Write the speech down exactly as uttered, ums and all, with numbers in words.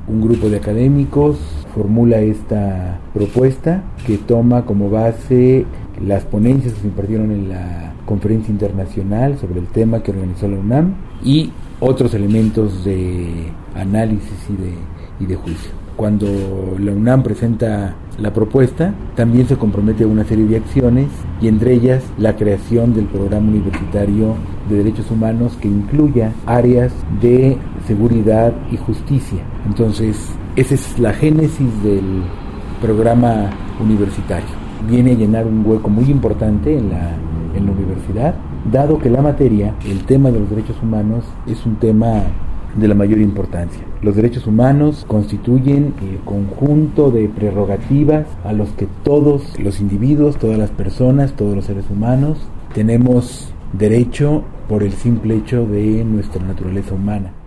un grupo de académicos formula esta propuesta que toma como base las ponencias que se impartieron en la conferencia internacional sobre el tema que organizó la UNAM y otros elementos de análisis y de, y de juicio. Cuando la UNAM presenta la propuesta, también se compromete a una serie de acciones y entre ellas la creación del programa universitario de derechos humanos que incluya áreas de seguridad y justicia. Entonces, esa es la génesis del programa universitario. Viene a llenar un hueco muy importante en la, en la universidad, dado que la materia, el tema de los derechos humanos, es un tema de la mayor importancia. Los derechos humanos constituyen el conjunto de prerrogativas a los que todos los individuos, todas las personas, todos los seres humanos tenemos derecho por el simple hecho de nuestra naturaleza humana.